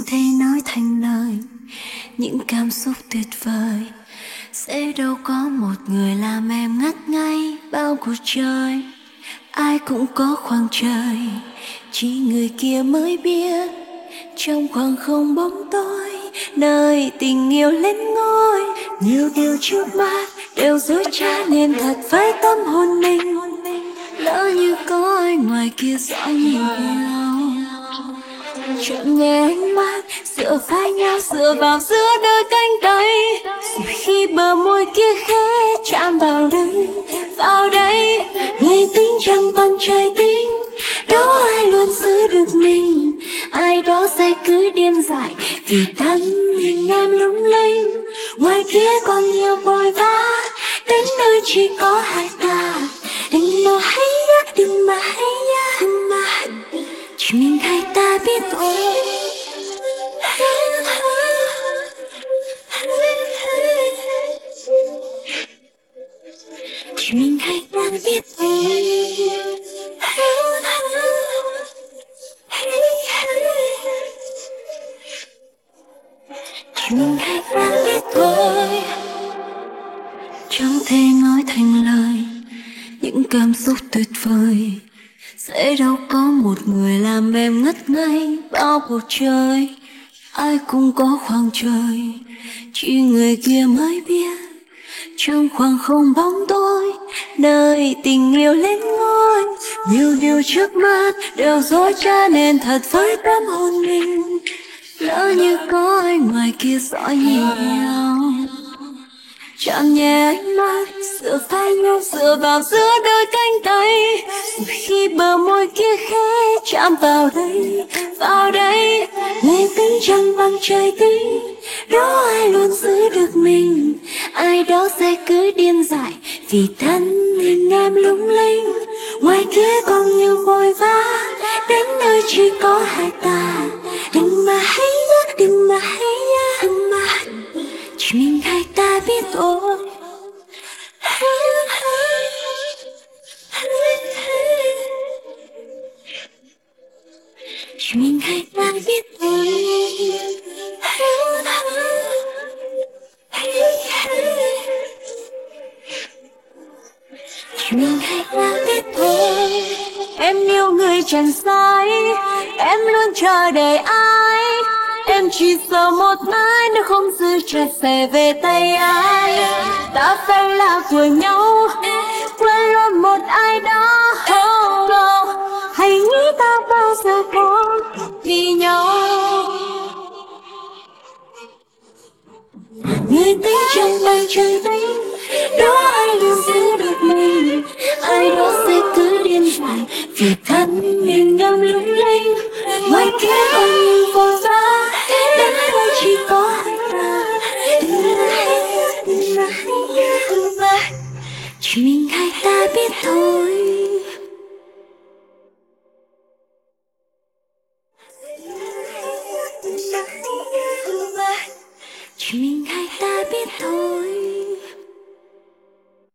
thể nói thành lời những cảm xúc tuyệt vời. Sẽ đâu có một người làm em ngất ngây bao cuộc trời. Ai cũng có khoảng trời, chỉ người kia mới biết. Trong khoảng không bóng tối, nơi tình yêu lên ngôi, nhiều điều trước mắt đều dối trá nên thật với tâm hồn mình. Lỡ như có ai ngoài kia dõi nhìn nhau, chọn nghe ánh mắt dựa vai nhau, dựa vào giữa đôi cánh tay. Rồi khi bờ môi kia khẽ chạm vào đây, người tính chẳng bằng trời tính. Đâu ai luôn giữ được mình, ai đó sẽ cứ điên dại vì thân mình em lung linh. Ngoài kia còn nhiều vội vã, đến nơi chỉ có hai ta. Đừng mà hay nhá, đừng mà hay nhá, đừng mà chỉ mình hai ta biết thôi. Chỉ mình hai ta biết thôi. Chỉ mình hai ta biết thôi. Chẳng thể nói thành lời những cảm xúc tuyệt vời. Sẽ đâu có một người làm em ngất ngây bao cuộc trời. Ai cũng có khoảng trời, chỉ người kia mới biết. Trong khoảng không bóng tối, nơi tình yêu lên ngôi, nhiều điều trước mắt đều dối trá nên thật với tâm hồn mình. Lỡ như có ai ngoài kia dõi nhìn nhau, chạm nhẹ ánh mắt dựa vai nhau, dựa vào giữa đôi cánh tay. Rồi khi bờ môi kia khẽ chạm vào đây, người tính chẳng bằng trời tính. Đâu ai luôn giữ được mình, ai đó sẽ cứ điên dại vì thân mình em lung linh. Ngoài kia còn nhiều vội vã, đến nơi chỉ có hai ta. Đừng mà hay nhá, đừng mà hay nhá, đừng mà chỉ mình hai ta biết thôi. Chỉ mình hai ta biết thôi. Chỉ mình hai ta biết thôi. Em yêu người chẳng sai, em luôn chờ đợi ai. Em chỉ sợ một ai nếu không giữ chặt sẽ về tay ai. Ta phải là của nhau, quên luôn một ai đó. Oh, oh. Hãy nghĩ ta bao giờ có vì nhau. Người tính chẳng bằng trời tính, đâu ai luôn giữ được mình. Ai đó sẽ cứ điên dại vì thân mình em lung linh. Ngoài kia còn nhiều vội vã, đến đây chỉ có hai ta. Đừng mà hay, chỉ mình hai ta biết thôi.